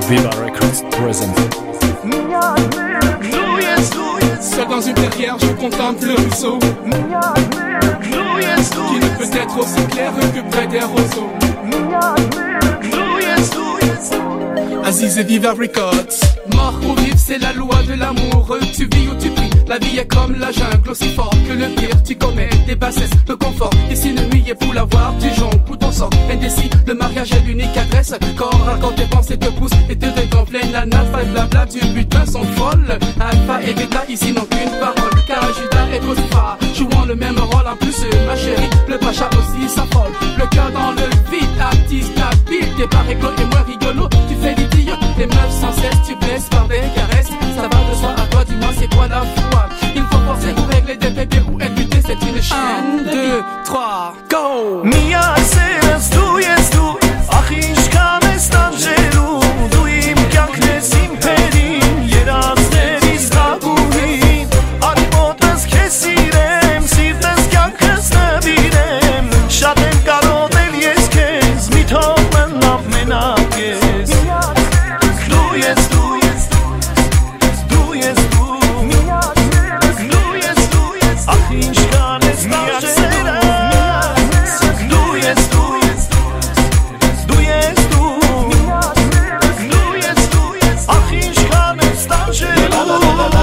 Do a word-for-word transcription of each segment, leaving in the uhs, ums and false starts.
Viva Records present. Seul dans une terrière, je contemple le ruisseau qui ne peut être aussi clair que près des roseaux. Aziz et Viva Records. Mort ou vivre, c'est la loi de l'amour. Tu vis ou tu pries, la vie est comme la jungle, aussi fort que le pire. Tu commets des bassesses, le confort. Ici une nuit et pour l'avoir, tu jonques ou t'en sors. Indécis, le mariage est l'unique adresse. Corps à quand tes pensées te poussent et te dégonflent. La nalpha et blabla du butin sont folles. Alpha et bêta ici n'ont qu'une parole. Car Judas est aussi phare, jouant le même rôle. En plus, ma chérie, le pacha aussi s'affole. Le cœur dans le vide, artiste habile. T'es pas réglo et moi rigolo. Tu fais l'idiot, les meufs sans cesse, tu blesses par des caresses. Ça va de soi à toi, dis-moi c'est quoi la foi. Il faut forcer pour régler des bébés ou être buté, c'est une chaîne. Un, deux, trois, go! Mia seres tu jest tu, ach ich kam es d'Angelo. Du im kjanknes imperin, jeraz devis tabuhin. Alimotas kesirem, sirtes kjankes nebirem. Shatem karo del jeskes, mitomen nam menakes. Du jest tu, du jest tu. Du jest tu, ach ich kam es d'Angelo. Du jest tu, du jest tu. Du jest tu, ach ich kam es d'Angelo.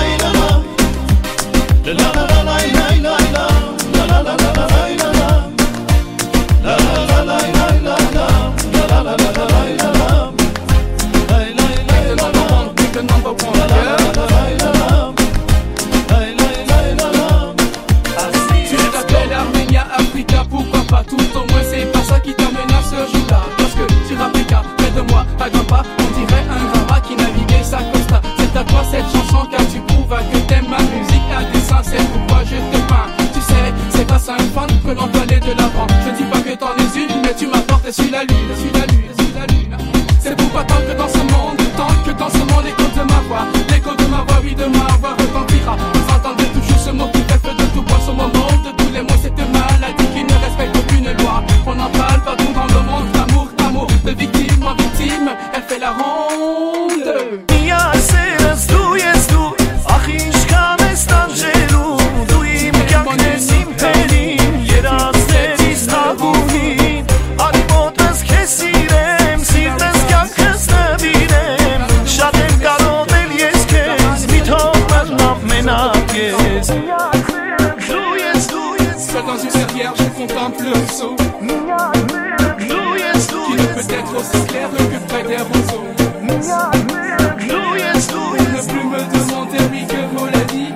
Pourquoi pas tout au moins c'est pas ça qui t'amène à ce jour-là. Parce que sur Africa, près de moi, à Grampa, on dirait un Grampa qui naviguait sa costa. C'est à toi cette chanson car tu prouves que t'aimes ma musique à dessein. C'est pourquoi je te peins. Tu sais, c'est grâce à un fan que l'on peut aller de l'avant. Je dis pas que t'en es une, mais tu m'apportes sur la lune, sur la lune, sur la lune. C'est pourquoi tant que dans ce monde, tant que dans ce monde, l'écho de ma voix, l'écho de ma voix, oui de ma voix retentira. Vous entendez toujours ce mot qui fait feu de tout bois, ce moment de tous les mots, cette maladie qui ne respecte aucune loi. On en parle partout dans le monde, d'amour, d'amour, de victime en victime, elle fait la ronde. Mia seres tu jest tu, ach ich kam es d'Angelo. Du im kjanknes imperin, jeraz devis tabuhin. Alimotas kesirem, sirtes kjankes nebirem. Shatem karo del jeskes, mitomen nam menakes. Du jest tu, Seul dans une serrière, je contemple le ruisseau du jest tu. qui ne peut être aussi clair que près des roseaux. Du jest tu, Ne plus me demander oui que vaut la vie.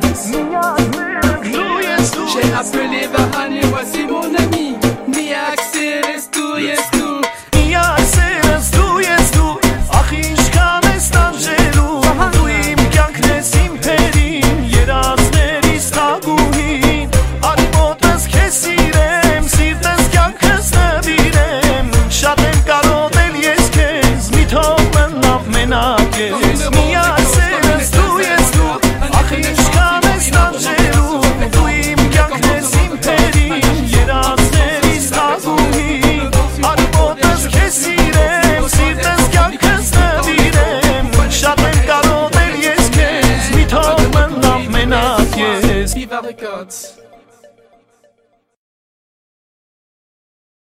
du jest tu. J'ai appelé Vahan et voici mon ami. Miak seres tu jest tu. Mia seres tu jest tu, ach ich kam es d'Angelo. Du im kjanknes imperin, jeraz devis tabuhin. Alimotas kesirem, sirtes kjankes nebirem. Shatem karo del jeskes, mitomen nam menakes. Mia seres tu jest tu, ach ich kam es d'Angelo. Du im kjanknes imperin, jeraz devis tabuhin. Alimotas kesirem, sirtes kjankes nebirem. Shatem karo del jeskes, mitomen nam menakes. Viva Records.